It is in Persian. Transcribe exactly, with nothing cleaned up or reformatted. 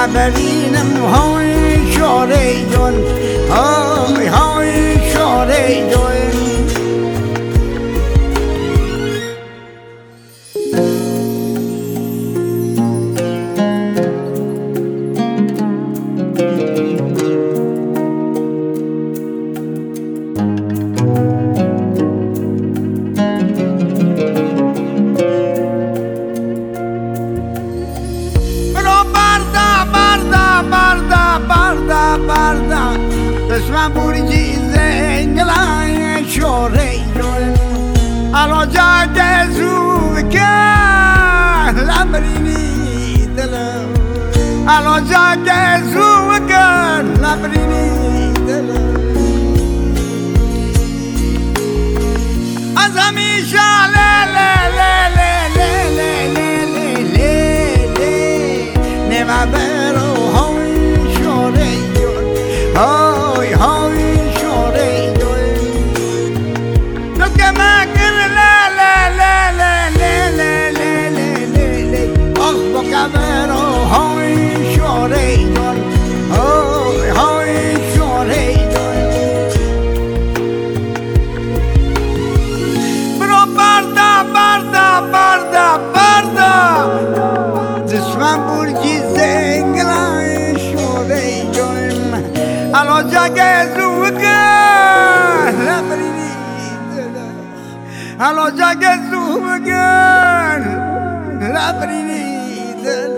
لبرینم های شاره جان های های شاره جان دشمن برگی زنگلای شوره جون الان جاده زو کن لبرینی دلم الان جاده زو کن لبرینی دلم از همیشه لی لی لی لی لی لی لی لی لی نما برو های شوره جون های های شوره جون تو که مکن لی لی لی لی لی لی لی لی لی آخ با کبرو های شوره جون های های شوره جون برو بردا بردا بردا بردا دشمن برگی زنگلای شوره جون الان جاگه زوگن لبرینی دلم الان جاگه زوگن لبرینی دلم